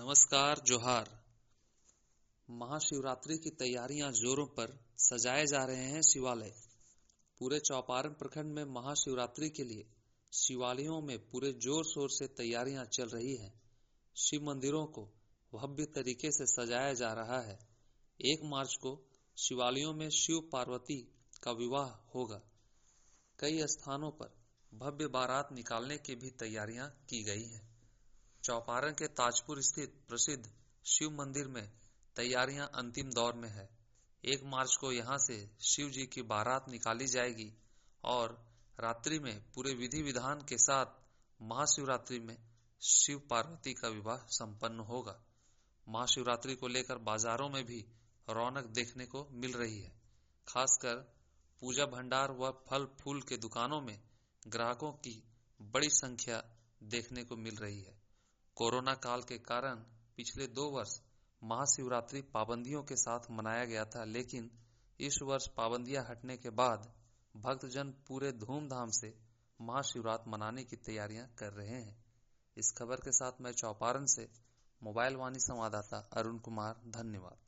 नमस्कार जोहार। महाशिवरात्रि की तैयारियां जोरों पर सजाए जा रहे हैं शिवालय। पूरे चौपारण प्रखंड में महाशिवरात्रि के लिए शिवालयों में पूरे जोर शोर से तैयारियां चल रही हैं। शिव मंदिरों को भव्य तरीके से सजाया जा रहा है। 1 मार्च को शिवालयों में शिव पार्वती का विवाह होगा। कई स्थानों पर भव्य बारात निकालने की भी तैयारियां की गई हैं। चौपारण के ताजपुर स्थित प्रसिद्ध शिव मंदिर में तैयारियां अंतिम दौर में है। 1 मार्च को यहां से शिव जी की बारात निकाली जाएगी और रात्रि में पूरे विधि विधान के साथ महाशिवरात्रि में शिव पार्वती का विवाह संपन्न होगा। महाशिवरात्रि को लेकर बाजारों में भी रौनक देखने को मिल रही है। खासकर पूजा भंडार व फल फूल के दुकानों में ग्राहकों की बड़ी संख्या देखने को मिल रही है। कोरोना काल के कारण पिछले 2 वर्ष महाशिवरात्रि पाबंदियों के साथ मनाया गया था, लेकिन इस वर्ष पाबंदियां हटने के बाद भक्तजन पूरे धूमधाम से महाशिवरात्रि मनाने की तैयारियां कर रहे हैं। इस खबर के साथ मैं चौपारण से मोबाइल वाणी संवाददाता अरुण कुमार, धन्यवाद।